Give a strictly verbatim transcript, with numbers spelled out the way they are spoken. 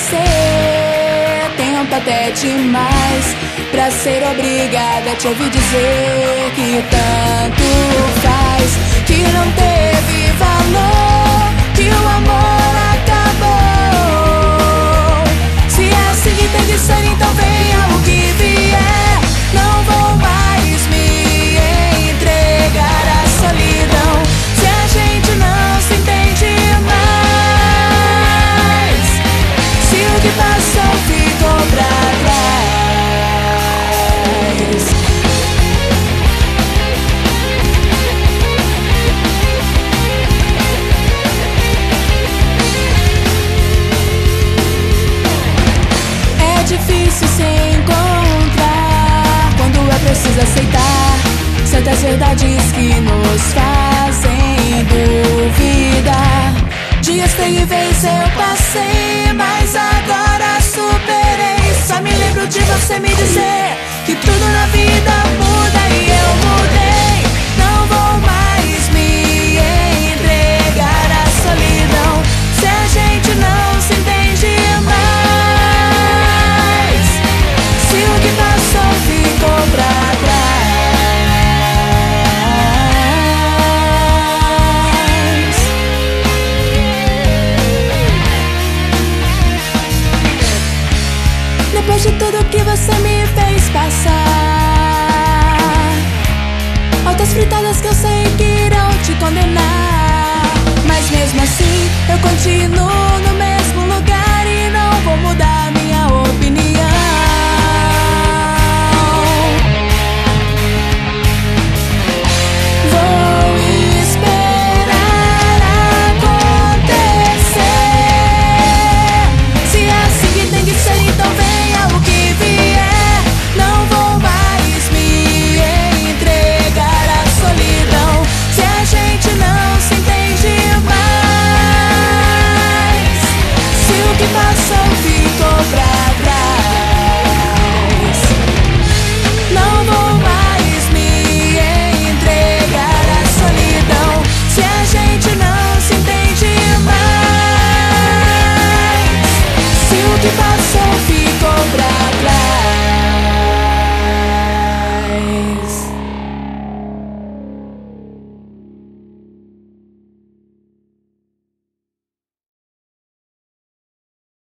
você. Tempo até demais pra ser obrigada a te ouvir dizer que tanto faz, que não teve valor, que o amor acabou. Se é assim que tem de ser, então venha o que vier. Não vou mais me entregar à solidão. Se a gente não se entende mais, se o que passou ficou pra trás. É difícil se encontrar quando é preciso aceitar certas verdades que nos fazem duvidar. Dias terríveis eu passei, mas agora superei. Só me lembro de você me dizer que tudo na vida muda e eu mudei. Não vou mais me entregar à solidão. Se a gente não se entende mais, se o que passou ficou pra trás. Depois de tudo que você me fez passar, outras fritadas que eu sei que irão te condenar, mas mesmo assim eu continuo